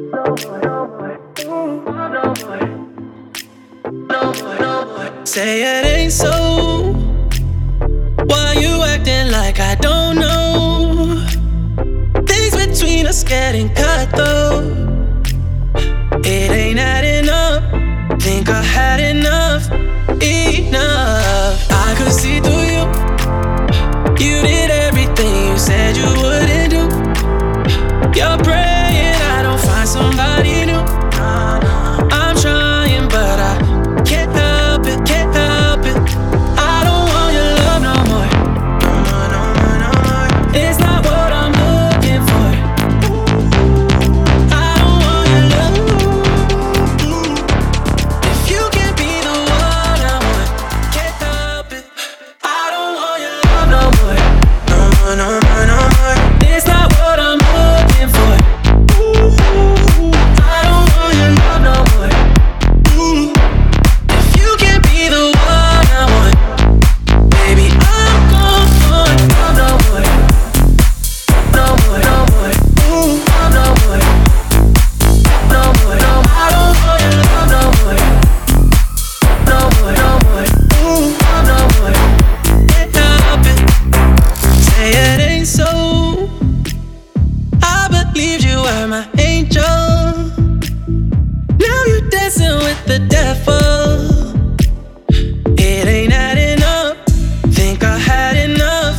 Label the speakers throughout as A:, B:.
A: Say it ain't so. Why you acting like I don't know? Things between us getting cut though. It ain't adding up. Think I had enough. I could see through you. You did everything you said you wouldn't do. You're praying I don't find somebody new. I'm trying but I can't help it, can't help it. I don't want your love no more. No more. It's not what I'm looking for. I don't want your love. If you can't be the one I want, can't help it. I don't want your love no more. No more. It's not what I'm looking for. I don't want your love no more. If you can't be the one I want, baby, I'm gone for love no more. No more. Love no more. No more. I don't want your love no more. No more. Love no more. Can't help it. Say it ain't so. I believed you were my angel. Now you're dancing with the devil. It ain't adding up. Think I had enough.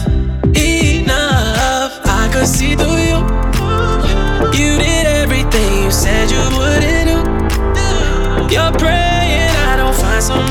A: I could see through you. You did everything you said you wouldn't do. You're praying I don't find some